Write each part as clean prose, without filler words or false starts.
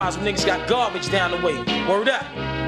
Some niggas got garbage down the way. Word up.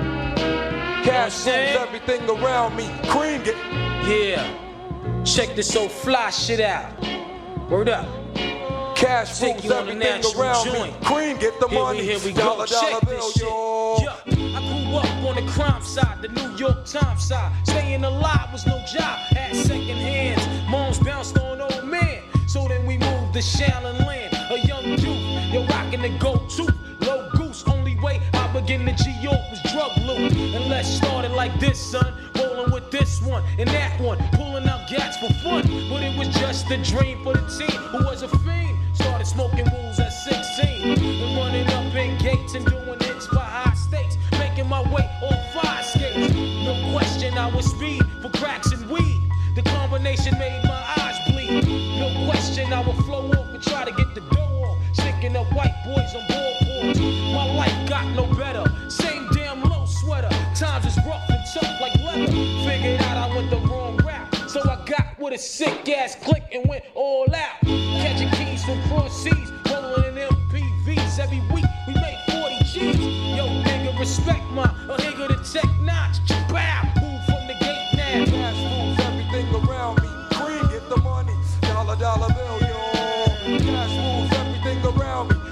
Cash moves everything around me. Cream it. Yeah. Check this old fly shit out. Word up. Cash moves everything around me. Cream get the money. Here we go. Check this shit. Yeah. I grew up on the crime side, the New York Times side. Staying alive was no job. Had second hands. Moms bounced on old man. So then we moved to Shaolin Land. A young youth. You're rocking the go-to. Low goose, only way I begin to G-York was drug loot. And let's start it like this, son. Rolling with this one and that one. Pulling out gats for fun. But it was just a dream for the team who was a fiend. Started smoking wools at 16. And running up in gates and doing hits for high stakes. Making my way on fire skates. No question I was speed for cracks and weed. The combination made my eyes bleed. No question I would flow off and try to get the dough off. Sticking up white boys on board. My life got no better. Same damn low sweater. Times is rough and tough like leather. Figured out I went the wrong route. So I got with a sick ass click and went all out. Catching keys from cross seas. Rolling in MPVs. Every week we made 40 G's. Yo, nigga, respect my a nigga to tech notch. Bow. Move from the gate now. Cash moves everything around me. Cream get the money. Dollar bill, yo. Cash moves everything around me.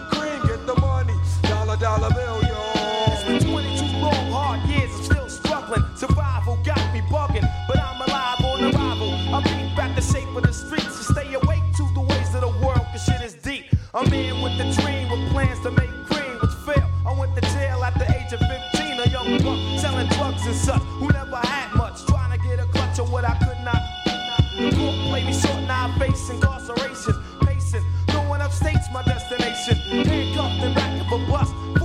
Dollar bill, yo. It's been 22 long, hard years, I'm still struggling. Survival got me bugging, but I'm alive on arrival. I beat back the shape of the streets to stay awake to the ways of the world, cause shit is deep. I'm in with the dream, with plans to make cream, which fail. I went to jail at the age of 15, a young buck selling drugs and such, who never had much, trying to get a clutch of what I could not. The court played me short, now I face incarceration. Pacing, no one upstate's my destination. Handcuffed and back of a bus.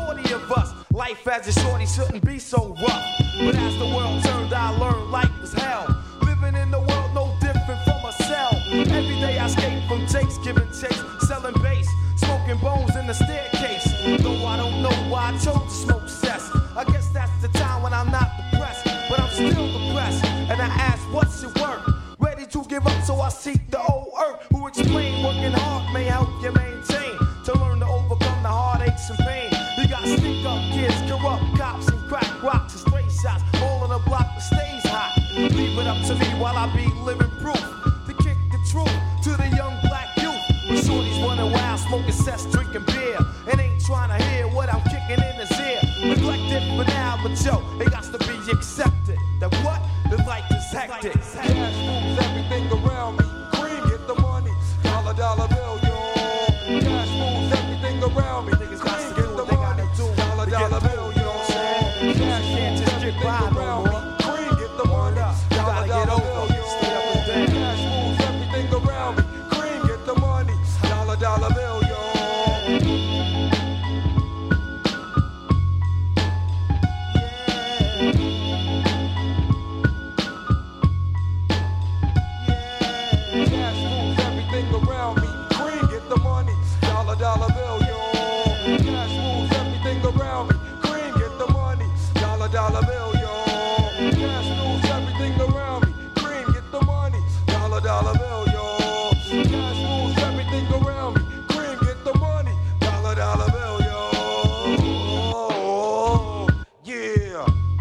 Life as a shorty shouldn't be so rough. But as the world turned, I learned life was hell. Living in the world no different from a cell. Every day I escape from takes, giving chase, selling bass, smoking bones in the staircase. Though I don't know why I chose to smoke cess. I guess that's the time when I'm not depressed, but I'm still depressed. And I ask, what's your work? Ready to give up, so I seek the old earth, who explain working hard may help you maintain. To learn to overcome the heartaches and pain. You got stick up kids, corrupt cops, and crack rocks and stray shots. All on the block that stays hot. Leave it up to me while I be living proof. To kick the truth to the young black youth. When shorties running wild, smoking cess, drinking beer. And ain't trying to hear what I'm kicking in his ear. Neglected for now, but yo, it got to be accepted. That what? The life is hectic. Cash moves everything around me. Cream get the money. Dollar bill, yo. Cash moves everything around me. Niggas got to get the money. Dollar bill, yo. Cash can't just get by around me. Cream get the money. Dollar bill, yo. Cash moves everything around me. Cream get the money. Dollar bill, yo. Cash moves everything around me. Cream get the money. Dollar bill, yo. Cash moves everything around me. Cream get the money. Dollar bill, yo. Cash moves everything around me. Cream get the money. Dollar bill, yo. Cash moves everything around me. Cream get the money. Dollar bill, yo. Yeah.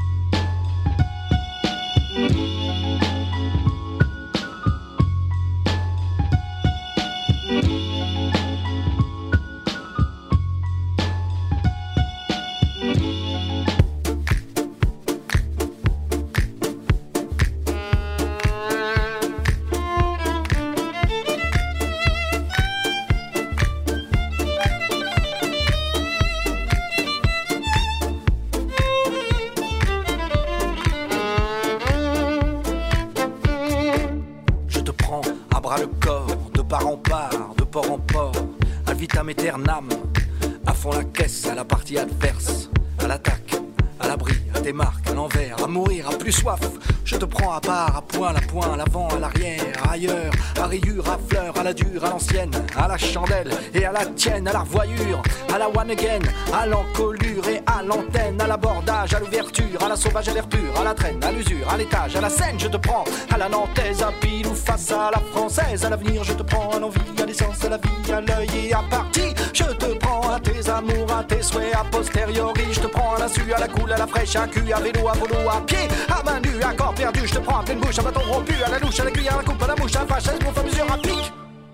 Vitam aeternam, à fond la caisse, à la partie adverse, à l'attaque, à l'abri, à tes marques, à l'envers, à mourir, à plus soif. Je te prends à part, à poil, à l'avant, à l'arrière, ailleurs, à rayure, à fleur, à la dure, à l'ancienne, à la chandelle et à la tienne, à la revoyure, à la one again, à l'encolure et à l'antenne, à l'abordage, à l'ouverture, à la sauvage, à l'air pur, à la traîne, à l'usure, à l'étage, à la scène. Je te prends à la nantaise, à pile ou face à la française, à l'avenir. Je te prends à l'envie, à l'essence, à la vie, à l'œil et à partie Je te prends à tes amours, à tes souhaits a posteriori. Je te prends à l'insu, à la cool, à la fraîche, à cul, à vélo, à volo, à pied, à main nue, à corps perdu. Je te prends à pleine bouche, à bâton rompu, à la louche, à la cuillère, à la coupe, à la mouche, à la fâcheuse, pour faire mesure à pic.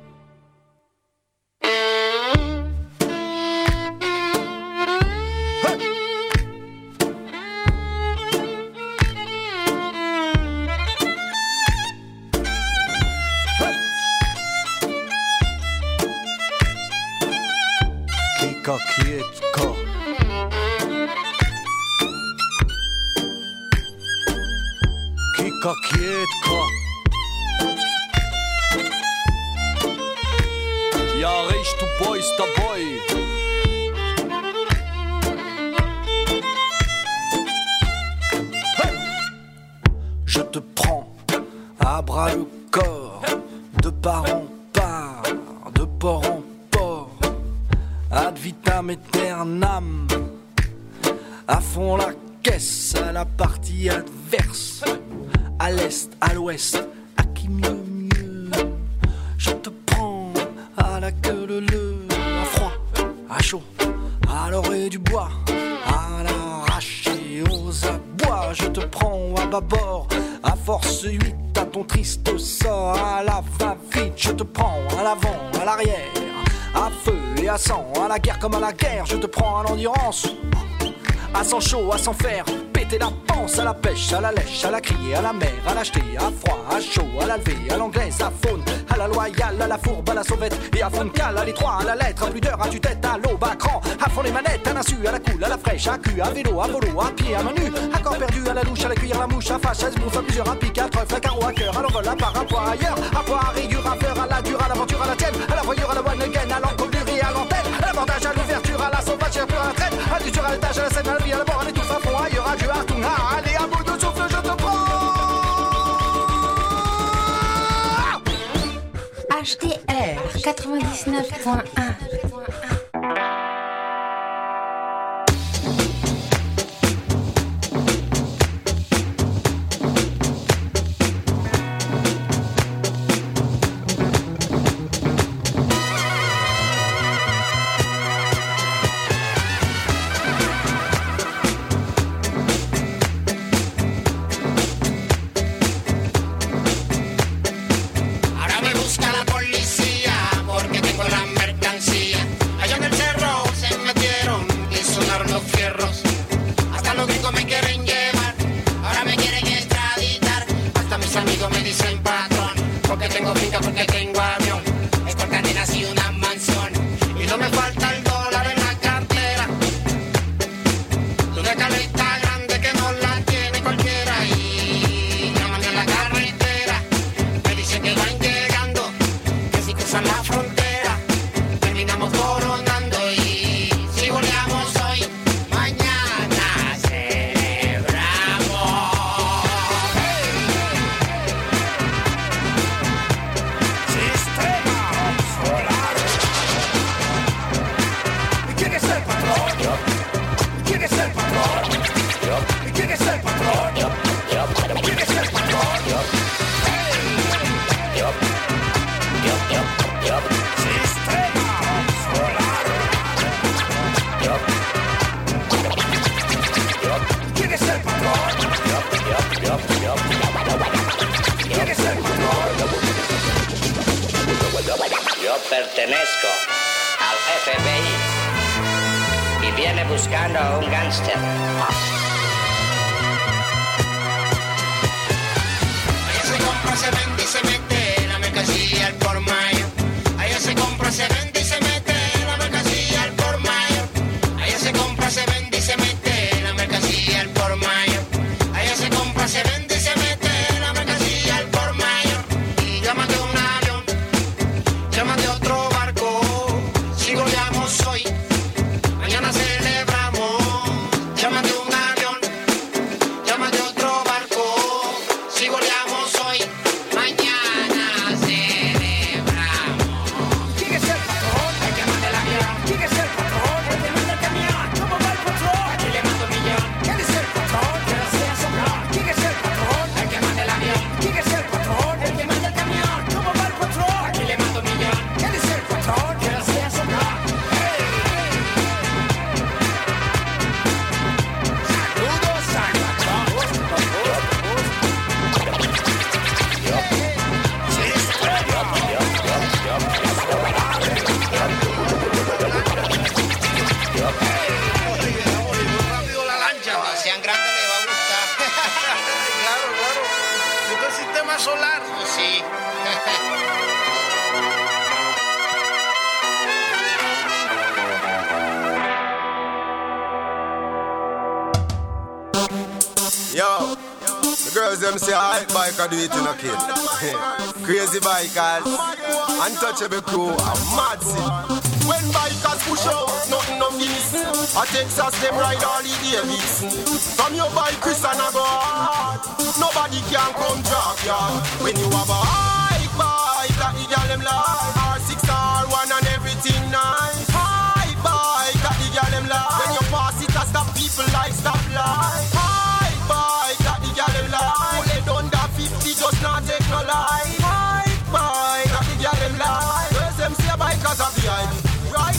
Kietka. Kika Kietka. Ja riech du Boys dabei. Hey! Je te prends à bras le corps, de part en part, de port en port. Ad vitam aeternam, à fond la caisse, à la partie adverse, à l'est, à l'ouest, à qui mieux, mieux. Je te prends à la gueule, à froid, à chaud, à l'orée du bois, à l'arraché aux abois. Je te prends à bâbord, à force 8, à ton triste sort, à la va-vite. Je te prends à l'avant, à l'arrière, à feu et à sang, à la guerre comme à la guerre. Je te prends à l'endurance, à sang chaud, à sang faire péter la panse, à la pêche, à la lèche, à la criée, à la mer, à l'acheter, à froid, à chaud, à la levée, à l'anglaise, à faune, à la loyale, à la fourbe, à la sauvette et à fond de cale, à l'étroit, à la lettre, à plus d'heure, à tue-tête, à l'aube, à cran, à fond les manettes, à l'insu, à la coule, à la fraîche, à cul, à vélo, à volo, à pied, à main nue, à corps perdu, à la louche, à la cuillère, à la mouche, à fâcheuse, bouffe, à plusieurs, à pique, à trèfle, à carreau, à cœur, à l'envol, à part, à poids, ailleurs, à poids, à rigueur, à fleur, à la dure, à l'aventure, à la tienne, à la voyure, à la one again, à l'encolure, à l'antenne, à l'abordage, à l'ouverture, à la sauvage, à la traîne, à l'usure, à l'étage, à la scène, à la vie, à la mort, à l'étouffe, à fond, ailleurs, à Dieu, à tout, allez, à bout de souffle, je te prends. HDR 99.1. Pertenezco al FBI y viene buscando a un gángster. Allá se compra, se vende y se mete la mercancía al por mayor. Allá se compra, se vende y se mete la mercancía al por mayor. Allá se compra, se vende y se mete la mercancía al por mayor. Allá se compra, se vende y se mete la mercancía al por mayor. Y llámate un avión, llámate otro barco, si goleamos hoy, mañana celebramos. Llámate un avión, llámate otro barco, si goleamos hoy, mañana celebramos. ¿Quién es el patrón? vaso largo, sí. Yo, the girls them say hype biker do it in a kid. Crazy bikers, untouchable crew, a mad scene. When bikers push out, nothing of this. A Texas them ride all the Davis. From your bike, Chris and I go hard. Nobody can come drop yard. When you have a hype bike, that the girl them like. R6, R1 and everything nice. Hype bike, that the girl them like. When you pass it, I stop people like stop light. Hype bike, that the girl them like. Pull it under 50, just not take no life. Hype bike, that the girl them like. Girls them say bikers are the hype. Right?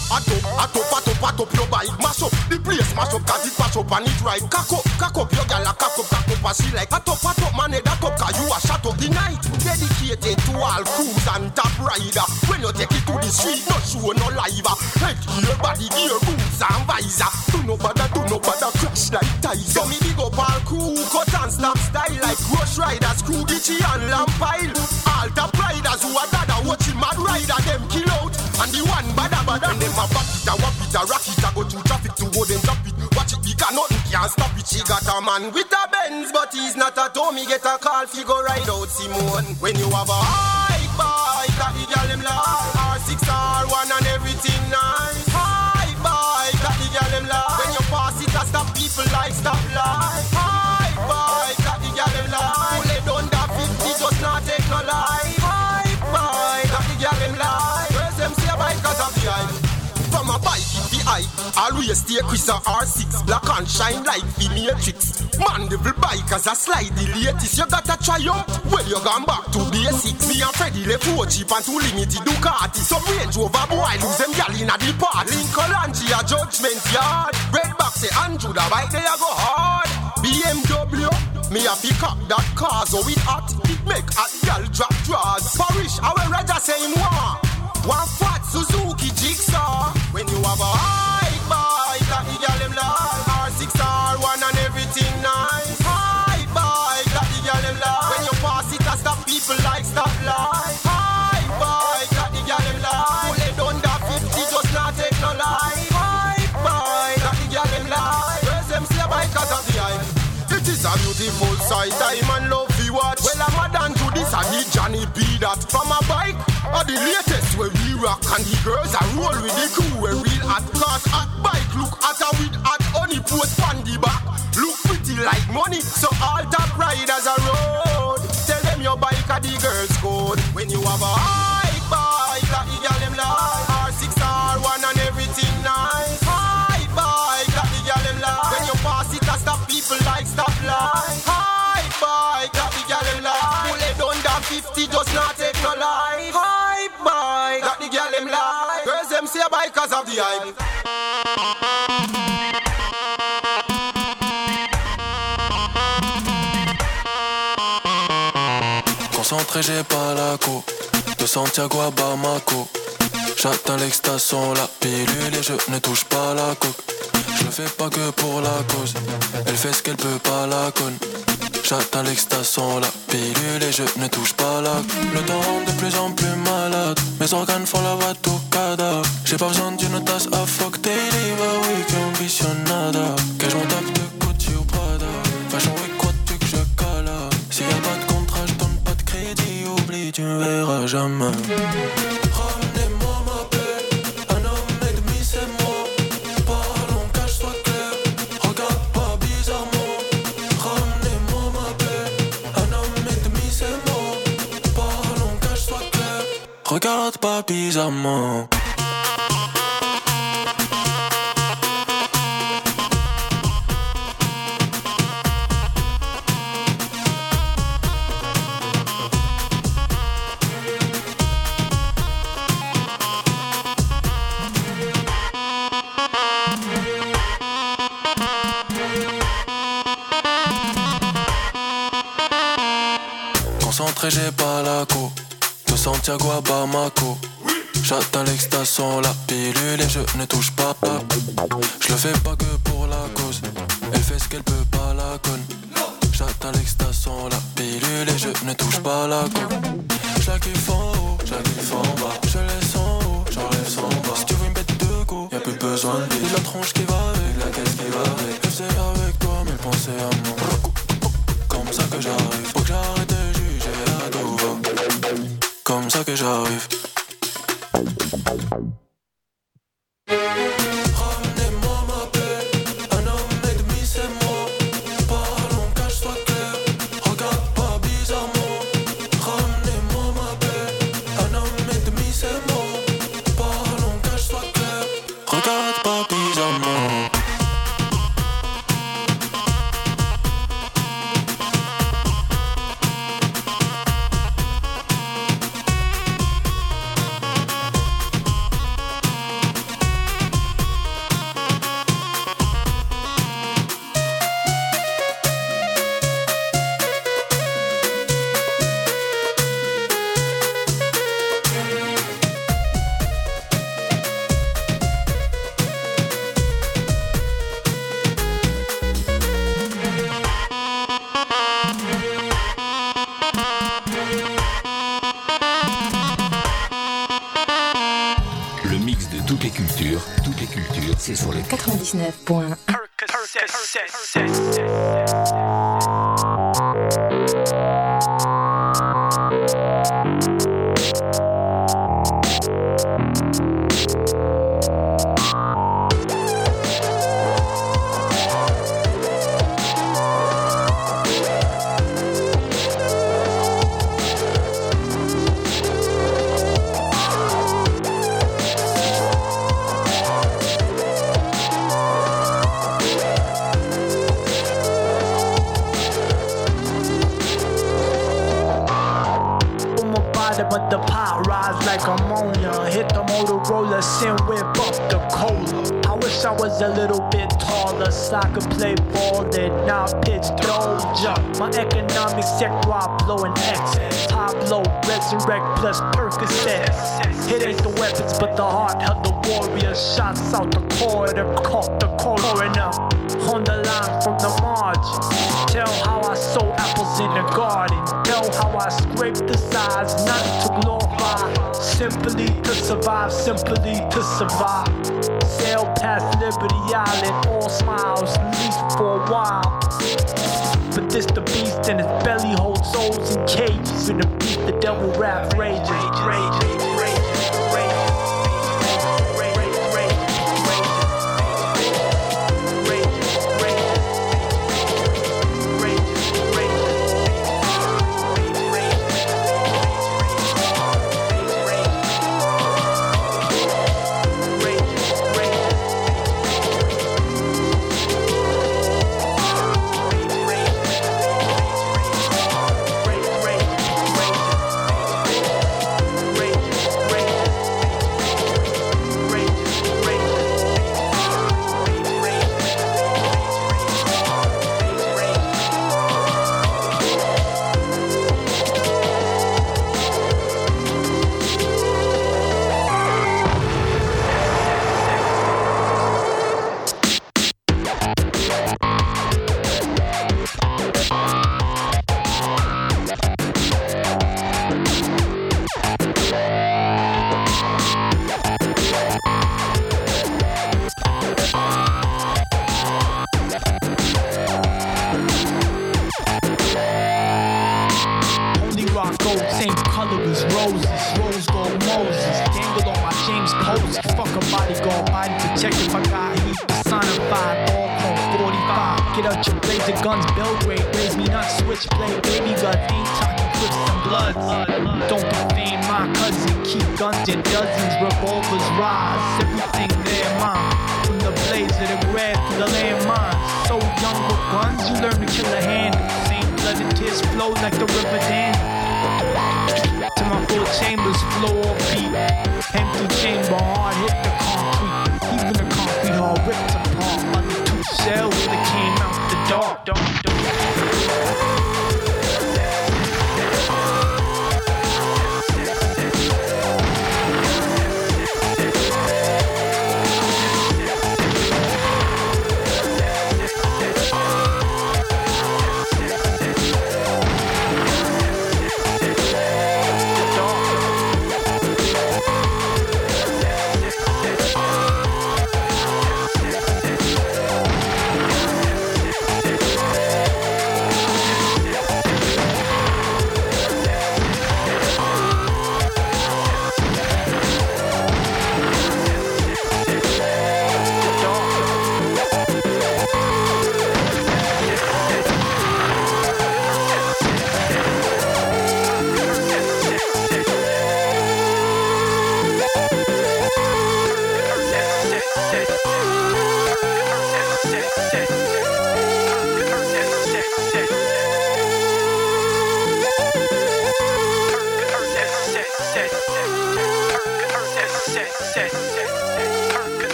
Pat up your bike, mash up the place, mash up, cause it mash up and it right. Cock up your gal, cock up, and she like. Pat up, man, that up, cause you a shut up the night. Dedicated to all crews and top rider. When you take it to the street, no show, no live. Head gear, body gear, boots and visor. Do no bother, crash like ties. So me big up all crew, cut and stop style like Rush Riders, Crew Gitchy and Lampile. All top riders who are dada watching mad rider, them kill out. And the one bada, and them a back it, a whap it, a rock it, a go through traffic to go then drop it. Watch it because nothing can stop it. She got a man with a Benz, but he's not at home. He get a call, he go ride out Simone. When you have a hype bike, that the girl them like. R6, R1 and everything nice. Hype bike, that the girl them like. When you pass it, I stop people like stop light. Hype bike, that the girl them like. Pull it under 50, just not take no life. Hype bike, that the girl them like. Girls them say bikers of the hype. From a bike in the hype, always stay Chris or R6. Black and shine like the Matrix. Man, devil bikers a slide the latest. You got a Triumph, well you gone back to basics. Me and Freddy left 4 cheap and 2 limited Ducati. Some Range Rover boy lose them gal in a the park. Lincoln Langy a Judgment Yard. Redback say Andrew the bike they a go hard. BMW, me a pick up that car so it hot. It make a gal drop drawers. Parish, I will rather say him one fat Suzuki Jigsaw. When you have a hype bike, that the girl them like. R6, R1 and everything nice. Hype bike, that the girl them like. When you pass it, I stop people like stop light. Hype bike, that the girl them like. Pull it under 50, just not take no life. Hype bike, that the girl them like. Girls them say bikers of the hype. It is a beautiful sight, time and love we watch. Well, I'm a done to this, I need Johnny B that. From a bike, or the latest where we rock. And the girls are roll with the crew where real hot. Cause hot bike look hotter with hot honey post on the back. Look pretty like money, so all top riders are road. Tell them your bike are the girls code. When you have a hype bike, that the girl them like. R6, R1 and everything nice. Hype bike, that the girl them like. When you pass it, I stop people like stop light. Hype bike, that the girl them like. Pull it under 50, just not take no life. Hype bike, that the girl them like. Girls them say bikers of the hype. Concentré, j'ai pas la co. De Santiago à Bamako. J'atteins l'excitation, la pilule et je ne touche pas la coque. Je le fais pas que pour la cause. Elle fait ce qu'elle peut pas la conne. J'atteins l'excitation, la pilule et je ne touche pas la. Le temps rend de plus en plus malade. Mes organes font la batucada. J'ai pas besoin d'une tasse à fuck daily. Bah oui, que ambitionada. Que je m'en tape de Gucci ou Prada. Fashion week, quoi tu que je cala. S'il y a pas de contrat, je donne pas de crédit. Oublie, tu me verras jamais. Ramenez-moi ma paix. Un homme et demi, c'est moi. Parlons qu'à soit clair. Regarde pas bizarrement. Ramenez-moi ma paix. Un homme et demi, c'est moi. Parlons qu'à soit clair. Regarde pas bizarrement. Concentré, j'ai pas la co. De Santiago à Bamako. J'atteins l'excitation, la pilule et je ne touche pas. Je le fais pas que pour la cause. Elle fait ce qu'elle peut pas la conne. J'atteins l'extasson, la pilule et je ne touche pas la coke. J'la kiffe en haut, j'la kiffe en bas. Je laisse en haut, j'enlève son bas. Si tu veux une bête de go, y'a plus besoin de bille. La tronche qui va avec, la caisse qui va avec. Je faisais avec toi, mais pensez à moi. Comme ça que j'arrive, faut que j'arrête de juger à tout va. Comme ça que j'arrive. Ramenez-moi ma paix, un homme et demi c'est moi. Parlons qu'âge soit clair, regarde pas bizarrement. Ramenez-moi ma paix, un homme et demi c'est moi. Parlons qu'âge soit clair, regarde pas bizarrement. Toutes les cultures, c'est sur le 99.1. But the pot rise like ammonia. Hit the Motorola, send whip up the cola. I wish I was a little bit taller so I could play ball and not pitch doja. My economic sector I blow an X. Pablo, resurrect plus Percocet. It ain't the weapons but the heart of the warrior. Shots out the corridor, caught the coroner. On the line from the margin. Tell how I sow apples in the garden. Tell how I scrape the sides, not to glorify. Simply to survive, simply to survive. Sail past Liberty Island, all smiles, at least for a while. But this the beast and its belly holds souls in cages. In the beast, the devil rap rages, rages, rages, rages.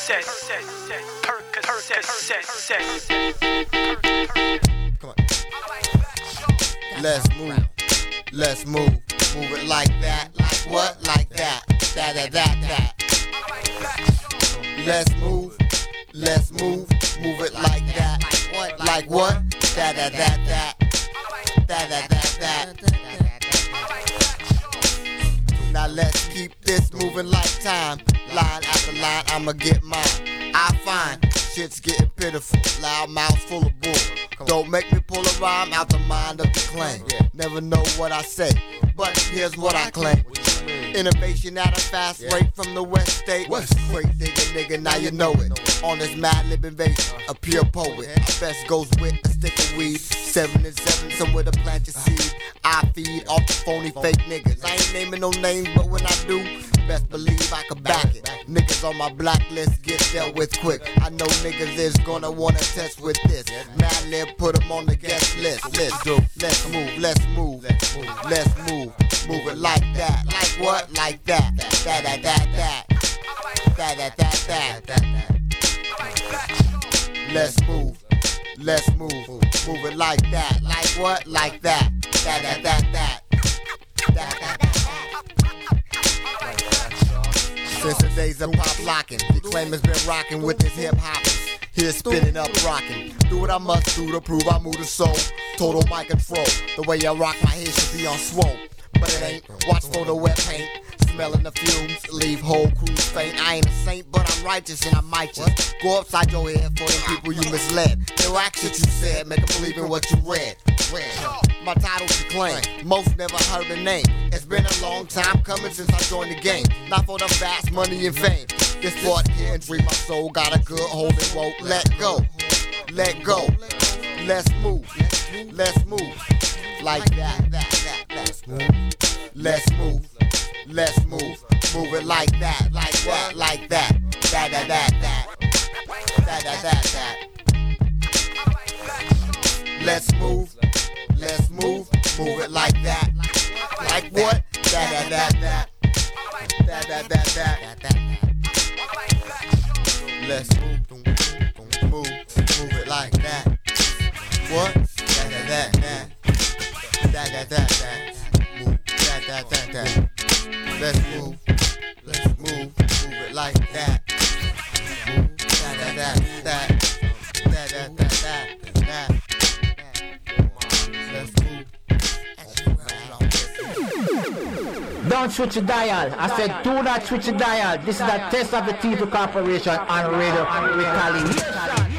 Come on. Let's move. Let's move. Move it like that. Like what? Like that. That. Let's move. Let's move. Move it like that. Like what? That. Now let's keep this moving like time. Line after line, I'ma get mine. I find shit's getting pitiful. Loud mouths full of bull. Don't make me pull a rhyme out the mind of the claim. Never know what I say, but here's what I claim. Innovation at a fast rate from the West State. Great nigga, now you know it. On this mad lib invasion, a pure poet. Our best goes with a stick of weed. 7 and 7, somewhere to plant your seed. I feed off the phony fake niggas. I ain't naming no names, but when I do, best believe I can back it. Niggas on my blacklist get dealt with quick. I know niggas is gonna wanna test with this. Mad lib put them on the guest list. Let's move. Move it like that. Like what? Like that. That. Let's move. Move it like that. Like what? Like that. That. Since the days of pop locking, the claim has been rocking with this hip hop. Here spinning up rocking. Do what I must do to prove I move the soul. Total mic control. The way I rock my head should be on swole. But it ain't. Watch for the wet paint. Smelling the fumes. Leave whole crews faint. I ain't a saint, but I'm righteous and I might just go upside your head for the people you misled. The rack shit you said, make them believe in what you read. My title's to claim. Most never heard the name. It's been a long time coming since I joined the game. Not for the fast money and fame. This part here and free my soul. Got a good hold and won't let go. Let go. Let's move. Like that. Let's move. Move it like that. Like what? Like that. That. Let's move. Move it like that. Like what? That. Let's move it like that. What? That. Let's move it like that. That. Let's move. Don't switch the dial. I said do not switch the dial. This is a test of the TV Corporation on Radio Retaliation.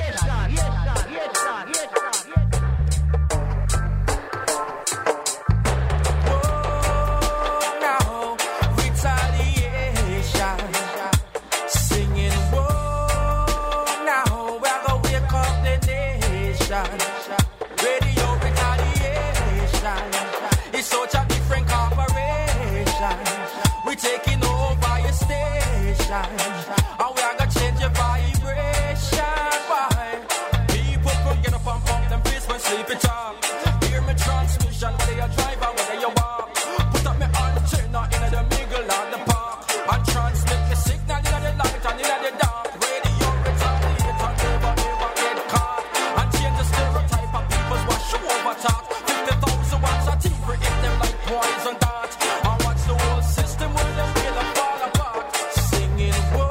Taking over your station, and we are gonna change your vibration. Why? People come get up and pump them face when sleepy talk. Hear me transmission, whether you drive or whether you walk. Put up me antenna in the middle of the park and transmit the signal in the light and in the dark. Radio Retaliator, never get caught and change the stereotype of people's what show over talk. 50,000 watts of TV hit them like poison dart. And watch the whole system when them will fall apart. Singing.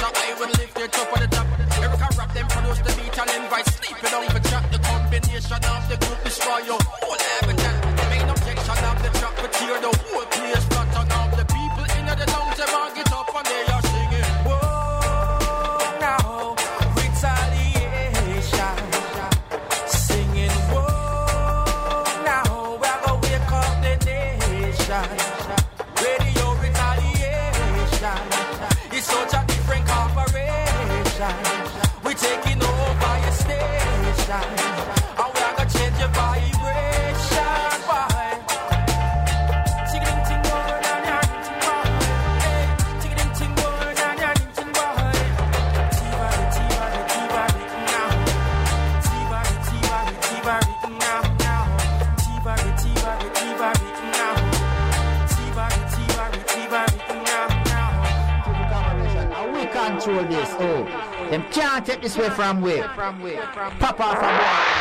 I will lift it up on the top. Erica rap them produce the beat and invite sleeping on for chat. The combination of the group destroy your whole evidence. The main objection of the track but tear the whole place flat. And all the people in the lounge them all get up and they are singing. Whoa, now retaliation. Singing whoa, now we're gonna wake up the nation. Radio retaliation. It's such a different corporation. We're taking over your station. And we're gonna change your vibration. Why? Ting ting boy, na na ting boy. Hey, ting ting boy, na na ting boy. T-body now. T-body now. T-body now. We control this. Oh, them can't take this way from we. Pop off a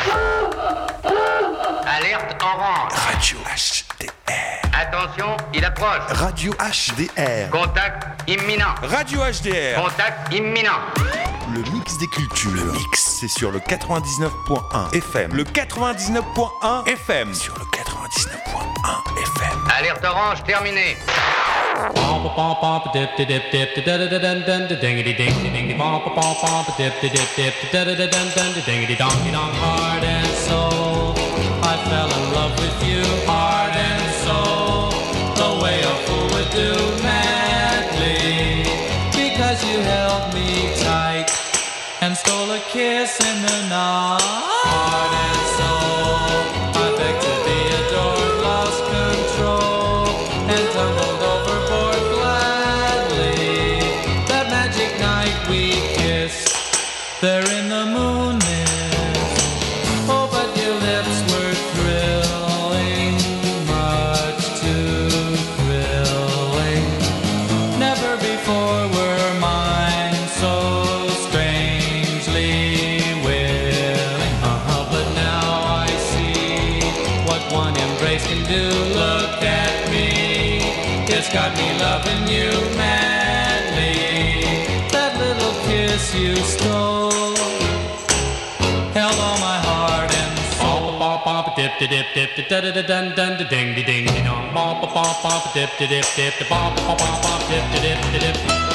Alerte orange. Radio HDR. Attention, il approche. Radio HDR. Contact imminent. Radio HDR. Contact imminent. Le mix des cultures. Le mix, c'est sur le 99.1 FM. Le 99.1 FM. Sur le 99.1 FM. Alerte orange terminée. Pomp pomp pomp dip dip dip dip da da da dun dun dingity ding ding pomp pomp pomp dip dip dip da da da dun dun dingity dong dong. Heart and soul, I fell in love with you. Heart and soul, the way a fool would do madly, because you held me tight and stole a kiss in the night. Heart and soul, I begged to be adored, lost control and tumbled overboard gladly. That magic night we kissed there in the moon mist. Oh, but your lips were thrilling, much too thrilling. Never before were mine so strangely willing. But now I see what one embrace can do. Look at me, it's got me loving you madly. That little kiss you stole held all my heart and soul. Bop bop dip dip dip da da da dun dun ding ding ding dong. Bop bop bop dip dip dip bop bop bop dip dip dip.